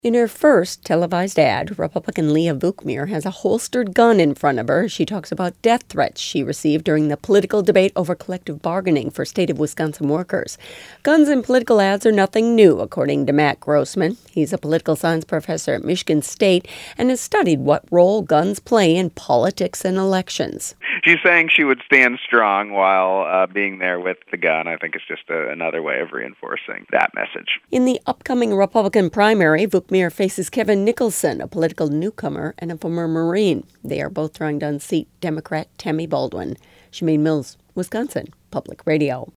In her first televised ad, Republican Leah Vukmir has a holstered gun in front of her. She talks about death threats she received during the political debate over collective bargaining for state of Wisconsin workers. Guns in political ads are nothing new, according to Matt Grossman. He's a political science professor at Michigan State and has studied what role guns play in politics and elections. She's saying she would stand strong while being there with the gun. I think it's just another way of reinforcing that message. In the upcoming Republican primary, Vukmir faces Kevin Nicholson, a political newcomer and a former Marine. They are both trying to unseat Democrat Tammy Baldwin. Shemaine Mills, Wisconsin Public Radio.